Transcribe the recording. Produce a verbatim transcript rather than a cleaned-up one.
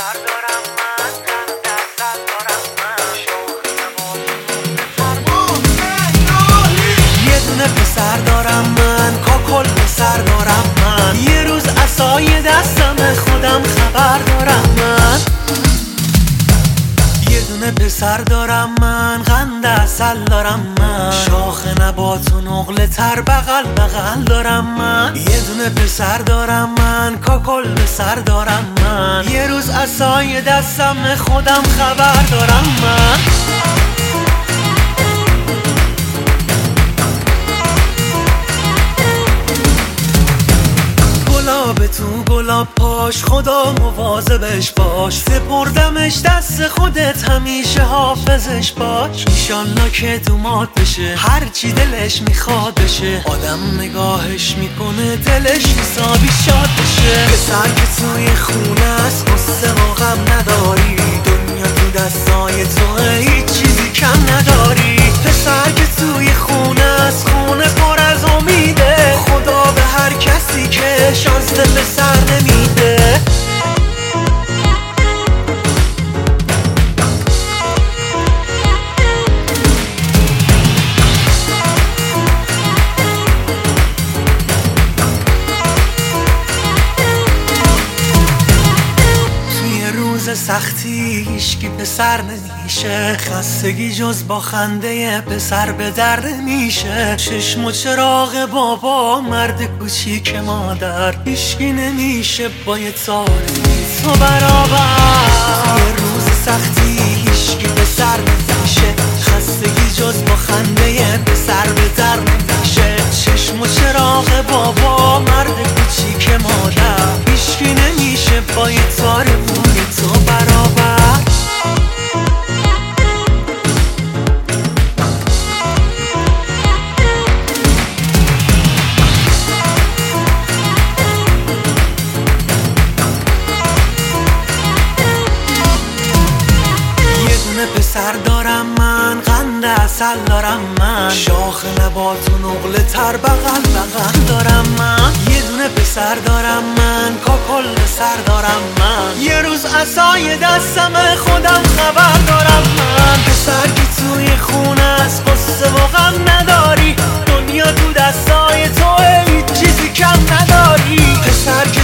پسر دارم من، قند اصل دارم من، یه دونه پسر دارم من، کاکل پسر دارم من. یه روز عصای دستم خودم خبر دارم من. یه دونه پسر دارم من، قند اصل دارم من، شاخ نبات و نقل تر بغل بغل دارم من. یه دونه پسر دارم من، کاکل پسر دارم من. یه روز عصای دستم خودم خبر دارم من. گلاب تو گلاب پاش، خدا مواظبش باش. سپردمش دست خودت، همیشه حافظش باش. ایشالله که دومات بشه، هرچی دلش میخواد بشه. آدم نگاهش میکنه دلش حسابی شاد بشه. پسر که توی خونه است، قصه و غم نداری. دنیا تو دستای توه، هیچ چیزی کم نداری. پسر که توی خونه است، خونه پر از امیده. خدا به هر کسی که شانس پسر نمیده. سختی هیچکی پسر نمیشه، خستگی جز با خنده پسر به در نمیشه. چشم و چراغ بابا، مرد کوچیک مادر، هیچکی نمیشه با یه تاری تو برابر. یه روز سختی هیچکی پسر نمیشه، خستگی جز با خنده پسر به در نمیشه. چشم و چراغ بابا، مرد کوچیک مادر، هیچکی نمیشه با یه تار موی تو برابر. یه دونه پسر دارم من، قند اصل دارم من، شاخ نبات و نقل تر بغل بغل دارم من. یه دونه پسر دارم من، کاکل پسر دارم من. یه روز عصای دستم خودم خبر دارم من. پسر که توی خونه است، قصه و غم نداری. دنیا تو دستای توه، هیچ چیزی کم نداری. پسر که